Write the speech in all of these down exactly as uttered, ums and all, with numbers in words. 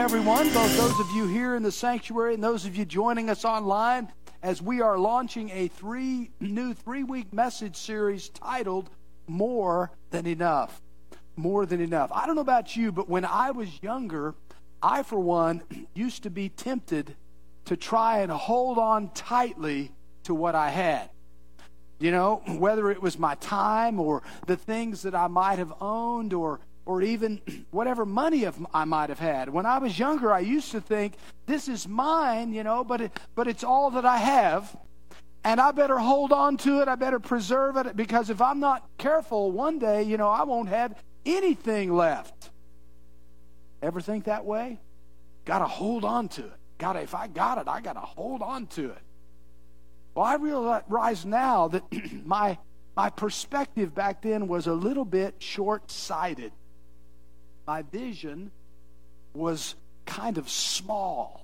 everyone, both those of you here in the sanctuary and those of you joining us online, as we are launching a three new three-week message series titled More Than Enough. More Than Enough. I don't know about you, but when I was younger, I, for one, used to be tempted to try and hold on tightly to what I had. You know, whether it was my time or the things that I might have owned or or even whatever money of I might have had. When I was younger, I used to think, this is mine, you know, but it, but it's all that I have, and I better hold on to it, I better preserve it, because if I'm not careful, one day, you know, I won't have anything left. Ever think that way? Got to hold on to it. Got to, if I got it, I got to hold on to it. Well, I realize now that my my perspective back then was a little bit short-sighted. My vision was kind of small.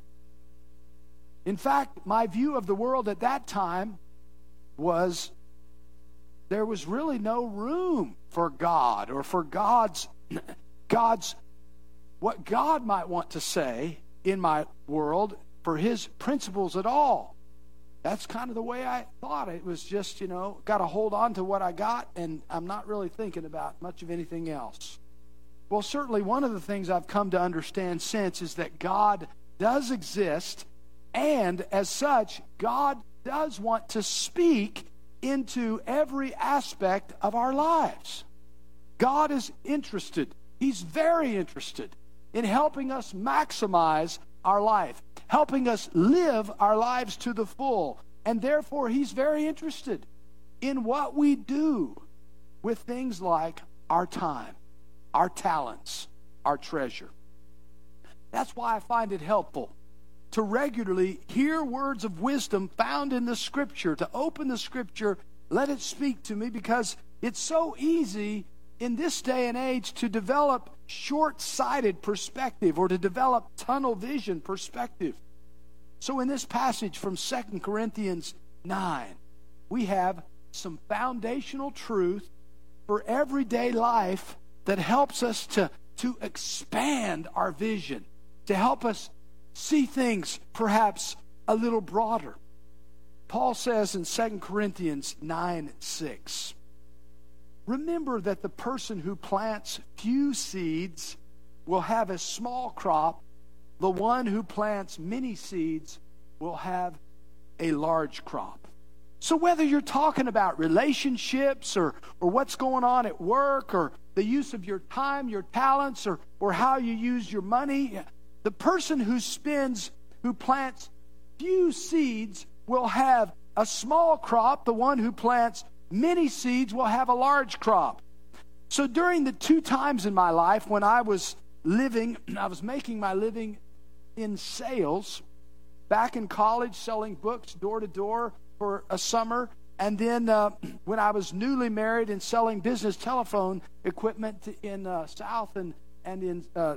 In fact, my view of the world at that time was there was really no room for God or for God's God's what God might want to say in my world, for His principles at all. That's kind of the way I thought. It was just, you know, got to hold on to what I got, and I'm not really thinking about much of anything else. Well, certainly one of the things I've come to understand since is that God does exist, and as such, God does want to speak into every aspect of our lives. God is interested. He's very interested in helping us maximize our life, helping us live our lives to the full. And therefore, He's very interested in what we do with things like our time, our talents, our treasure. That's why I find it helpful to regularly hear words of wisdom found in the Scripture, to open the Scripture, let it speak to me, because it's so easy in this day and age to develop short-sighted perspective or to develop tunnel vision perspective. So in this passage from Second Corinthians nine, we have some foundational truth for everyday life that helps us to, to expand our vision, to help us see things perhaps a little broader. Paul says in Second Corinthians nine six, remember that the person who plants few seeds will have a small crop. The one who plants many seeds will have a large crop. So whether you're talking about relationships or, or what's going on at work or the use of your time, your talents, or, or how you use your money, the person who spends, who plants few seeds will have a small crop. The one who plants many seeds will have a large crop. So during the two times in my life when I was living, I was making my living in sales, back in college selling books door to door for a summer, and then uh, when I was newly married and selling business telephone equipment in uh, South and, and in uh,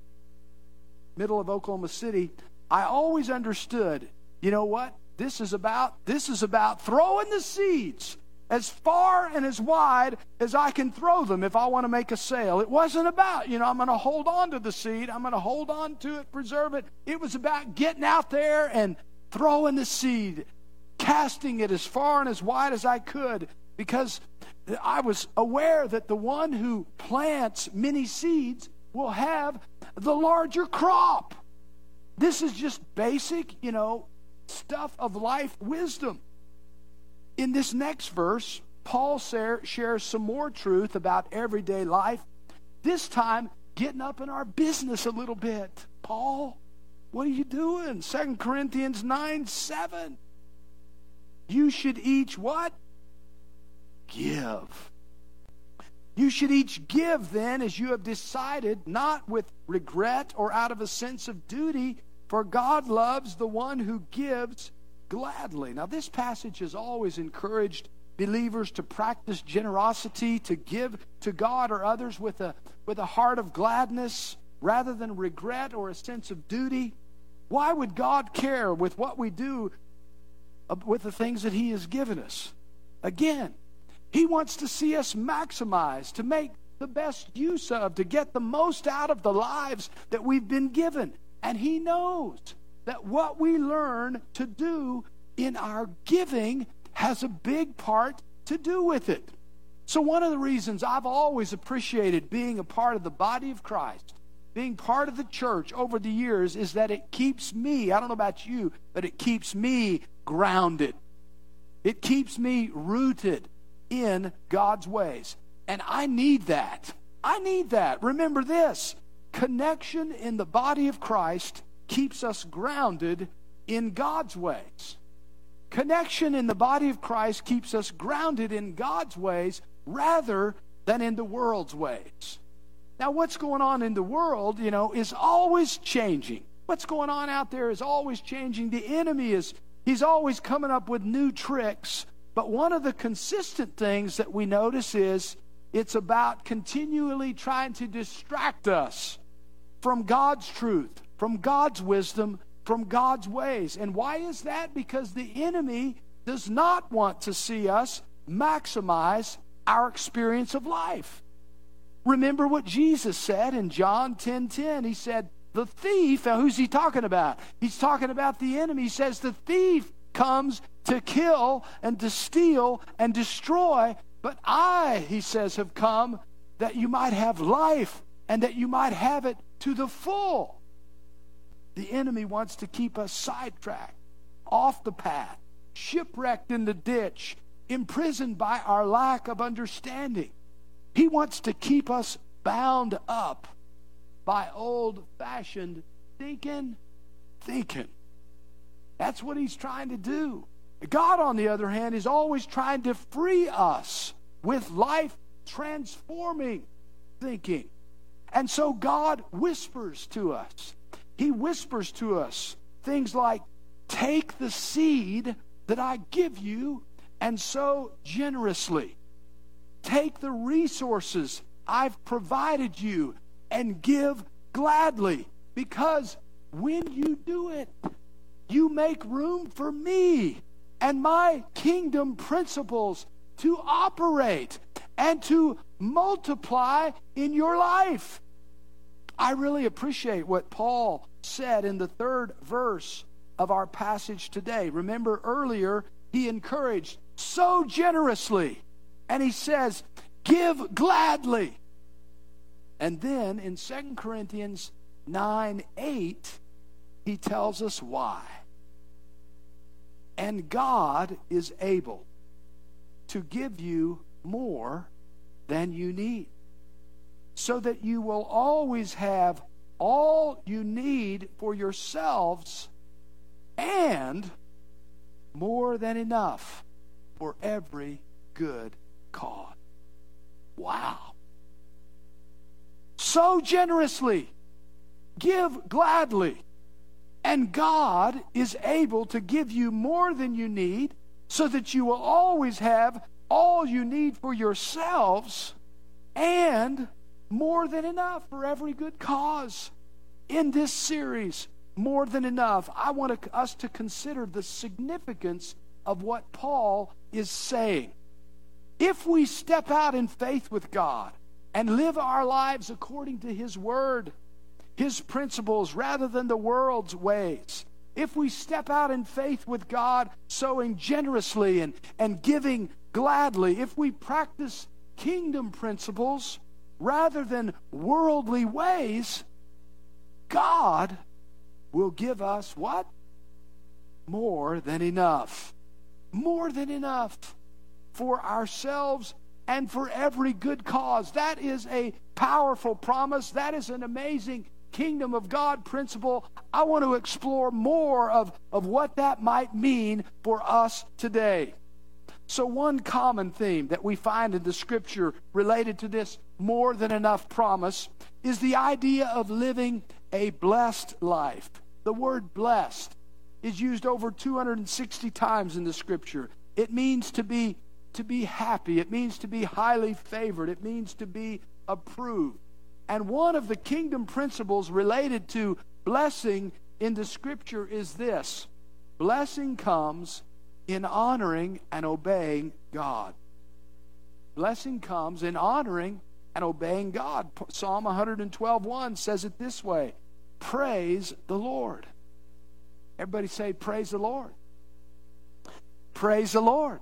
middle of Oklahoma City, I always understood, you know what, this is about, this is about throwing the seeds as far and as wide as I can throw them if I want to make a sale. It wasn't about, you know, I'm going to hold on to the seed. I'm going to hold on to it, preserve it. It was about getting out there and throwing the seed, casting it as far and as wide as I could, because I was aware that the one who plants many seeds will have the larger crop. This is just basic, you know, stuff of life wisdom. In this next verse, Paul shares some more truth about everyday life, this time getting up in our business a little bit. Paul, what are you doing? Second Corinthians nine seven. You should each what? Give. You should each give then as you have decided, not with regret or out of a sense of duty, for God loves the one who gives gladly. Now, this passage has always encouraged believers to practice generosity, to give to God or others with a with a heart of gladness rather than regret or a sense of duty. Why would God care with what we do with the things that He has given us? Again, He wants to see us maximize, to make the best use of, to get the most out of the lives that we've been given. And He knows that what we learn to do in our giving has a big part to do with it. So one of the reasons I've always appreciated being a part of the body of Christ, being part of the church over the years, is that it keeps me, I don't know about you, but it keeps me grounded. It keeps me rooted in God's ways. And I need that. I need that. Remember this, connection in the body of Christ keeps us grounded in God's ways. Connection in the body of Christ keeps us grounded in God's ways rather than in the world's ways. Now, what's going on in the world, you know, is always changing. What's going on out there is always changing. The enemy is, he's always coming up with new tricks. But one of the consistent things that we notice is it's about continually trying to distract us from God's truth, from God's wisdom, from God's ways. And why is that? Because the enemy does not want to see us maximize our experience of life. Remember what Jesus said in John ten ten. He said, the thief, now who's he talking about? He's talking about the enemy. He says, the thief comes to kill and to steal and destroy, but I, he says, have come that you might have life and that you might have it to the full. The enemy wants to keep us sidetracked, off the path, shipwrecked in the ditch, imprisoned by our lack of understanding. He wants to keep us bound up by old-fashioned thinking, thinking. That's what he's trying to do. God, on the other hand, is always trying to free us with life-transforming thinking. And so God whispers to us. He whispers to us things like, take the seed that I give you and sow generously. Take the resources I've provided you and give gladly. Because when you do it, you make room for me and my kingdom principles to operate and to multiply in your life. I really appreciate what Paul said in the third verse of our passage today. Remember earlier, he encouraged, sow generously. And he says, give gladly. And then in Second Corinthians nine eight, he tells us why. And God is able to give you more than you need, so that you will always have all you need for yourselves and more than enough for every good cause. Wow. Sow generously, give gladly, and God is able to give you more than you need, so that you will always have all you need for yourselves and more than enough for every good cause. In this series, More Than Enough, I want us to consider the significance of what Paul is saying. If we step out in faith with God and live our lives according to His Word, His principles, rather than the world's ways, if we step out in faith with God, sowing generously and, and giving gladly, if we practice kingdom principles rather than worldly ways, God will give us what? More than enough. More than enough for ourselves and for every good cause. That is a powerful promise. That is an amazing kingdom of God principle. I want to explore more of, of what that might mean for us today. So one common theme that we find in the Scripture related to this more than enough promise is the idea of living a blessed life. The word blessed is used over two hundred sixty times in the Scripture. It means to be, to be happy. It means to be highly favored. It means to be approved. And one of the kingdom principles related to blessing in the Scripture is this: blessing comes in honoring and obeying God. Blessing comes in honoring and obeying God. Psalm one twelve one says it this way: praise the Lord. Everybody say, praise the Lord. Praise the Lord.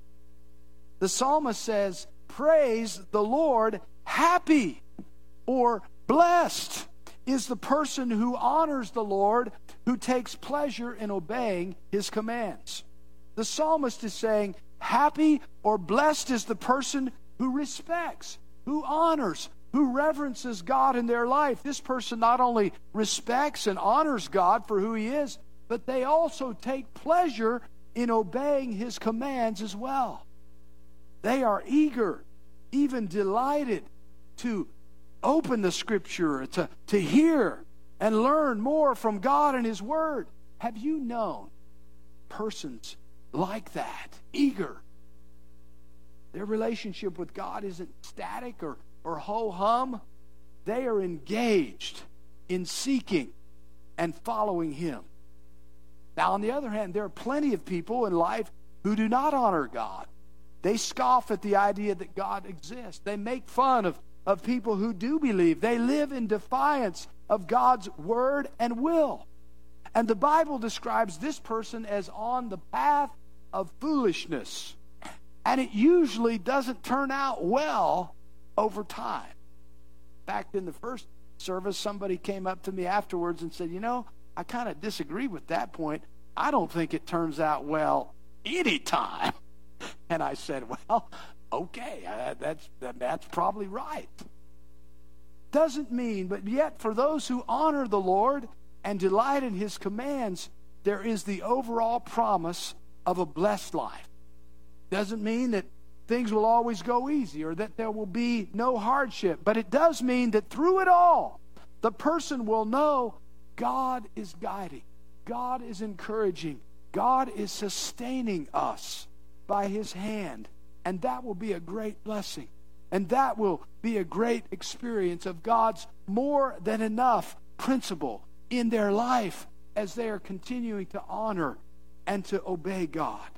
The psalmist says, praise the Lord. Happy or blessed is the person who honors the Lord, who takes pleasure in obeying his commands. The psalmist is saying, happy or blessed is the person who respects, who honors, who reverences God in their life. This person not only respects and honors God for who he is, but they also take pleasure in obeying his commands as well. They are eager, even delighted, to open the Scripture, to, to hear and learn more from God and his Word. Have you known persons like that, eager? Their relationship with God isn't static or, or ho-hum. They are engaged in seeking and following him. Now, on the other hand, there are plenty of people in life who do not honor God. They scoff at the idea that God exists. They make fun of, of people who do believe. They live in defiance of God's word and will. And the Bible describes this person as on the path of foolishness. And it usually doesn't turn out well over time. In fact, in the first service, somebody came up to me afterwards and said, you know, I kind of disagree with that point. I don't think it turns out well anytime. And I said, well, okay, uh, that's, that's probably right. Doesn't mean, but yet for those who honor the Lord and delight in his commands, there is the overall promise of a blessed life. Doesn't mean that things will always go easy or that there will be no hardship, but it does mean that through it all, the person will know God is guiding, God is encouraging, God is sustaining us by his hand, and that will be a great blessing. And that will be a great experience of God's more than enough principle in their life as they are continuing to honor and to obey God.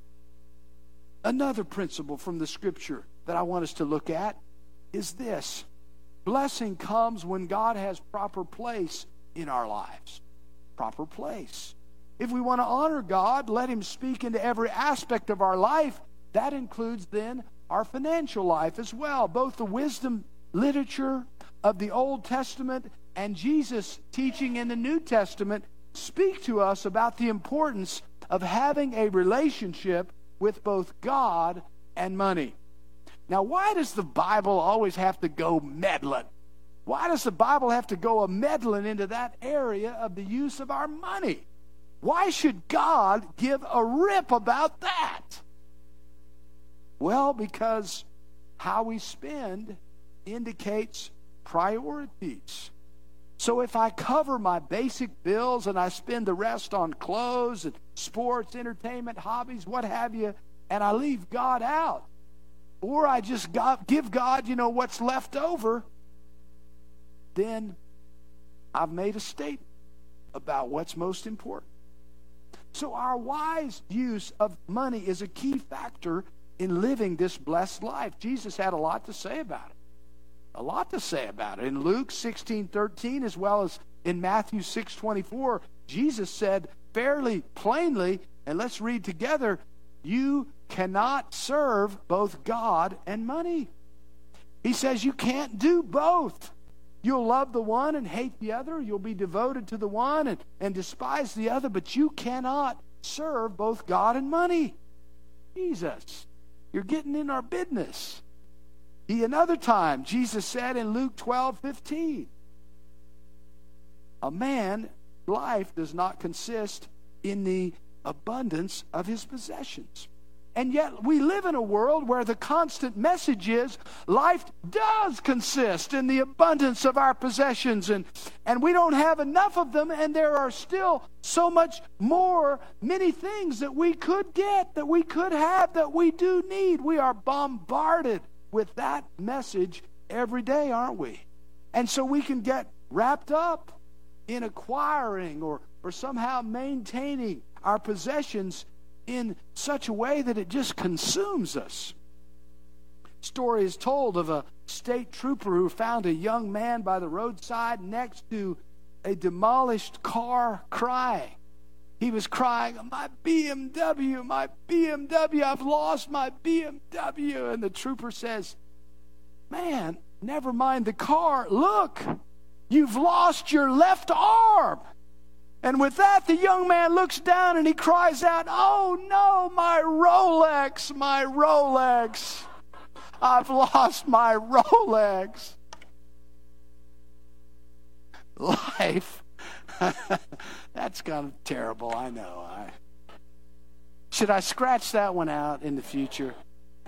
Another principle from the Scripture that I want us to look at is this. Blessing comes when God has proper place in our lives. Proper place. If we want to honor God, let him speak into every aspect of our life. That includes then our financial life as well. Both the wisdom literature of the Old Testament and Jesus' teaching in the New Testament speak to us about the importance of having a relationship with both God and money. Now, why does the Bible always have to go meddling? Why does the Bible have to go a meddling into that area of the use of our money? Why should God give a rip about that? Well, because how we spend indicates priorities. So if I cover my basic bills and I spend the rest on clothes and sports, entertainment, hobbies, what have you, and I leave God out, or I just got, give God, you know, what's left over, then I've made a statement about what's most important. So our wise use of money is a key factor in living this blessed life. Jesus had a lot to say about it. A lot to say about it. In Luke sixteen thirteen, as well as in Matthew six twenty-four, Jesus said fairly plainly, and let's read together, you cannot serve both God and money. He says you can't do both. You'll love the one and hate the other. You'll be devoted to the one and, and despise the other, but you cannot serve both God and money. Jesus, you're getting in our business. He, another time, Jesus said in Luke twelve fifteen, a man's life does not consist in the abundance of his possessions. And yet we live in a world where the constant message is life does consist in the abundance of our possessions, and, and we don't have enough of them, and there are still so much more, many things that we could get, that we could have, that we do need. We are bombarded with that message every day, aren't we? And so we can get wrapped up in acquiring or, or somehow maintaining our possessions in such a way that it just consumes us. Story is told of a state trooper who found a young man by the roadside next to a demolished car crying. He was crying, my B M W, my B M W, I've lost my B M W. And the trooper says, man, never mind the car. Look, you've lost your left arm. And with that, the young man looks down and he cries out, oh no, my Rolex, my Rolex. I've lost my Rolex. Life. That's kind of terrible, I know. I, should I scratch that one out in the future? No.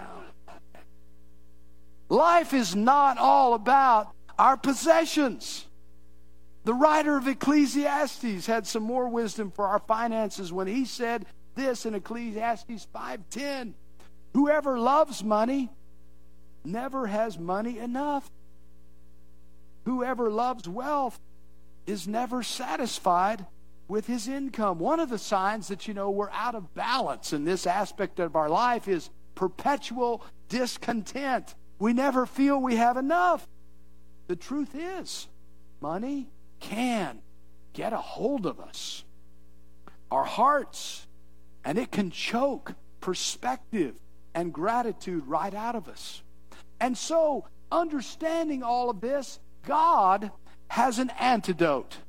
Life is not all about our possessions. The writer of Ecclesiastes had some more wisdom for our finances when he said this in Ecclesiastes five ten. Whoever loves money never has money enough. Whoever loves wealth is never satisfied with his income. One of the signs that, you know, we're out of balance in this aspect of our life is perpetual discontent. We never feel we have enough. The truth is, money can get a hold of us, our hearts, and it can choke perspective and gratitude right out of us. And so, understanding all of this, God has an antidote.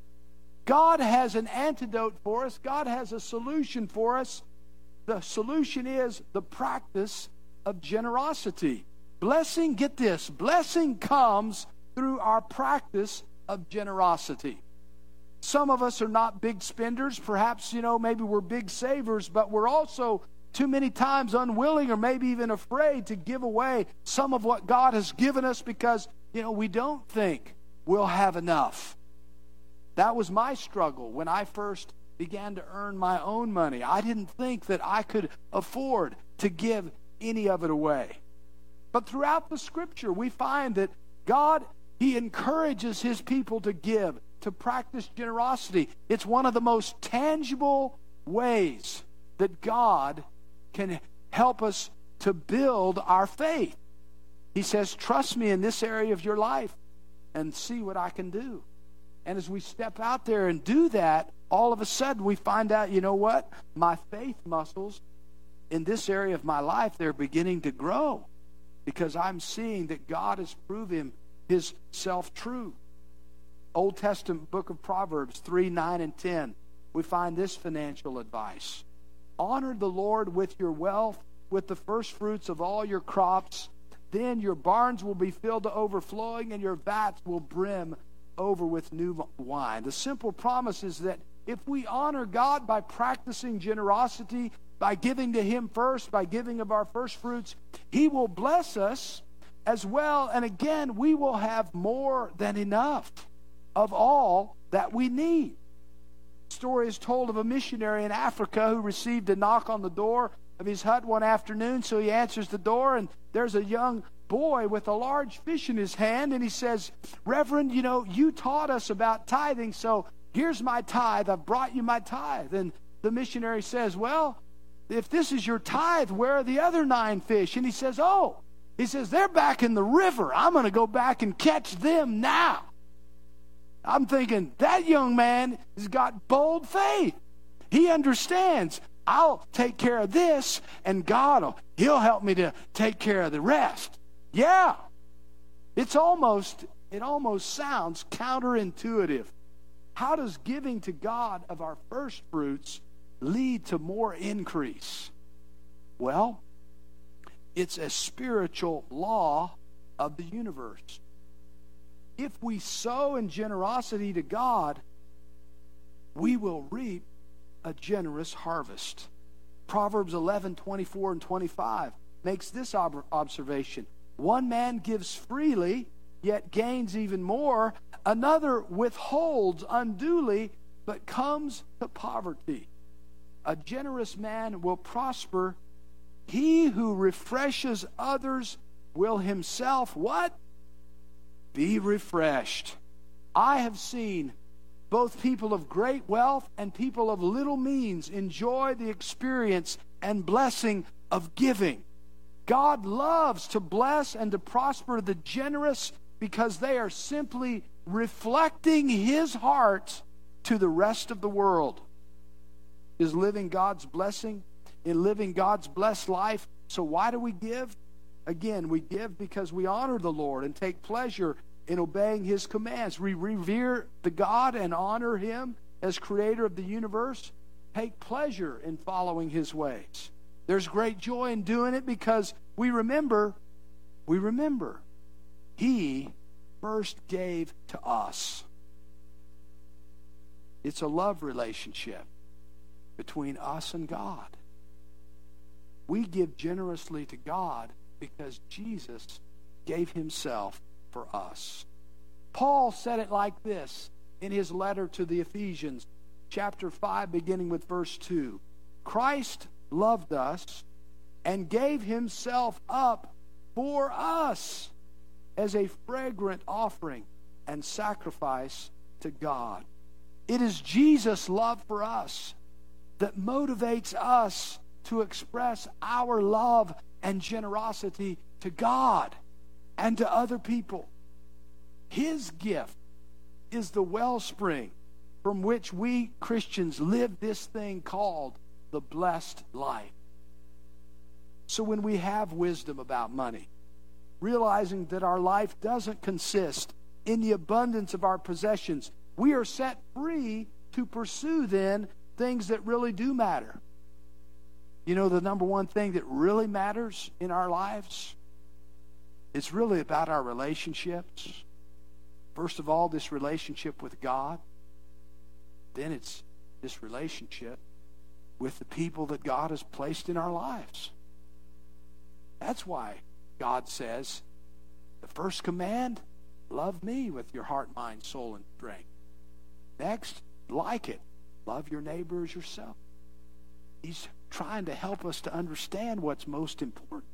God has an antidote for us. God has a solution for us. The solution is the practice of generosity. Blessing, get this, blessing comes through our practice of generosity. Some of us are not big spenders. Perhaps, you know, maybe we're big savers, but we're also too many times unwilling or maybe even afraid to give away some of what God has given us because, you know, we don't think we'll have enough. That was my struggle when I first began to earn my own money. I didn't think that I could afford to give any of it away. But throughout the Scripture, we find that God, He encourages His people to give, to practice generosity. It's one of the most tangible ways that God can help us to build our faith. He says, trust me in this area of your life and see what I can do. And as we step out there and do that, all of a sudden we find out, you know what? My faith muscles in this area of my life, they're beginning to grow because I'm seeing that God has proven His self true. Old Testament book of Proverbs three, nine, and ten, we find this financial advice. Honor the Lord with your wealth, with the first fruits of all your crops. Then your barns will be filled to overflowing, and your vats will brim over with new wine. The simple promise is that if we honor God by practicing generosity, by giving to Him first, by giving of our first fruits, He will bless us as well. And again, we will have more than enough of all that we need. The story is told of a missionary in Africa who received a knock on the door of his hut one afternoon. So he answers the door, and there's a young boy with a large fish in his hand, and he says, Reverend, you know, you taught us about tithing, so here's my tithe. I've brought you my tithe. And the missionary says, well, if this is your tithe, where are the other nine fish? And he says, oh, he says, they're back in the river. I'm going to go back and catch them now. I'm thinking, that young man has got bold faith. He understands, I'll take care of this, and God will, He'll help me to take care of the rest. Yeah. It's almost, it almost sounds counterintuitive. How does giving to God of our first fruits lead to more increase? Well, it's a spiritual law of the universe. If we sow in generosity to God, we will reap a generous harvest. Proverbs eleven, twenty-four and twenty-five makes this ob- observation. One man gives freely, yet gains even more. Another withholds unduly, but comes to poverty. A generous man will prosper. He who refreshes others will himself, what? Be refreshed. I have seen both people of great wealth and people of little means enjoy the experience and blessing of giving. God loves to bless and to prosper the generous because they are simply reflecting his heart to the rest of the world. Is living God's blessing, in living God's blessed life. So why do we give? Again, we give because we honor the Lord and take pleasure in obeying his commands. We revere the God and honor him as creator of the universe. Take pleasure in following his ways. There's great joy in doing it because we remember, we remember, he first gave to us. It's a love relationship between us and God. We give generously to God because Jesus gave himself for us. Paul said it like this in his letter to the Ephesians, chapter five, beginning with verse two. Christ loved us and gave himself up for us as a fragrant offering and sacrifice to God. It is Jesus' love for us that motivates us to express our love and generosity to God and to other people. His gift is the wellspring from which we Christians live this thing called the blessed life. So when we have wisdom about money, realizing that our life doesn't consist in the abundance of our possessions, we are set free to pursue then things that really do matter. You know, the number one thing that really matters in our lives, it's really about our relationships. First of all, this relationship with God. Then it's this relationship with the people that God has placed in our lives. That's why God says, the first command, love me with your heart, mind, soul, and strength. Next, like it, love your neighbor as yourself. He's trying to help us to understand what's most important.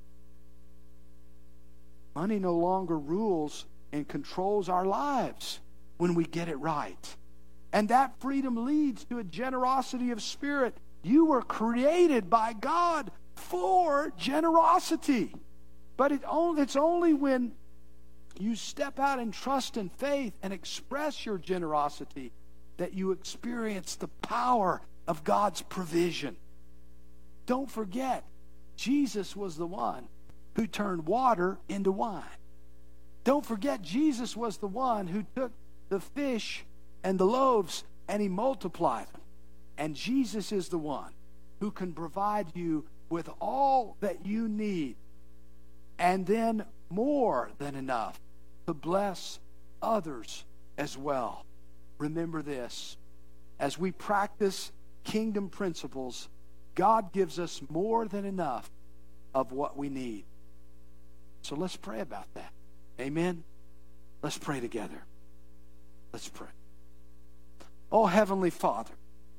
Money no longer rules and controls our lives when we get it right. And that freedom leads to a generosity of spirit. You were created by God for generosity. But it only, it's only when you step out in trust and faith and express your generosity that you experience the power of God's provision. Don't forget, Jesus was the one who turned water into wine. Don't forget, Jesus was the one who took the fish and the loaves and he multiplied them. And Jesus is the one who can provide you with all that you need and then more than enough to bless others as well. Remember this, as we practice kingdom principles, God gives us more than enough of what we need. So let's pray about that. Amen? Let's pray together. Let's pray. Oh, Heavenly Father,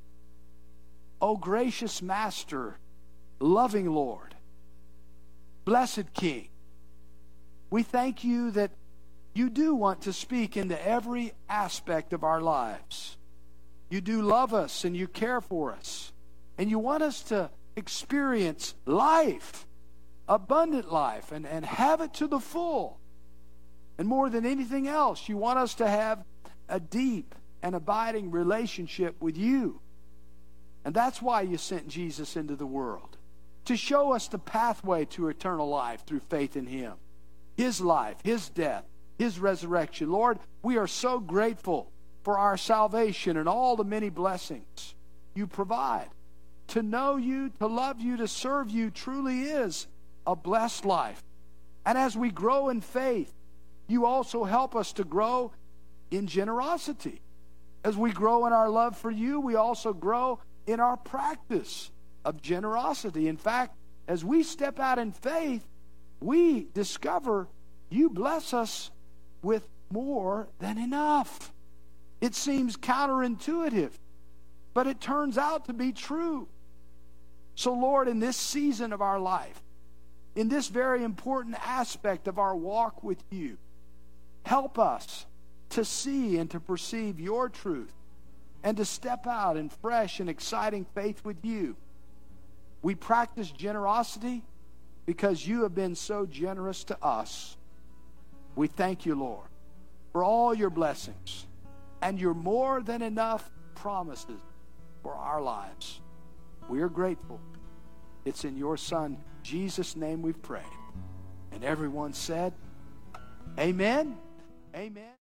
oh, gracious Master, loving Lord, blessed King, we thank you that you do want to speak into every aspect of our lives. You do love us and you care for us. And you want us to experience life, abundant life, and, and have it to the full. And more than anything else, you want us to have a deep and abiding relationship with you. And that's why you sent Jesus into the world, to show us the pathway to eternal life through faith in him. His life, his death, his resurrection. Lord, we are so grateful for our salvation and all the many blessings you provide. To know you, to love you, to serve you truly is a blessed life. And as we grow in faith, you also help us to grow in generosity. As we grow in our love for you, we also grow in our practice of generosity. In fact, as we step out in faith, we discover you bless us with more than enough. It seems counterintuitive, but it turns out to be true. So, Lord, in this season of our life, in this very important aspect of our walk with you, help us to see and to perceive your truth and to step out in fresh and exciting faith with you. We practice generosity because you have been so generous to us. We thank you, Lord, for all your blessings and your more than enough promises for our lives. We are grateful. It's in your Son, Jesus' name we've prayed. And everyone said, amen. Amen.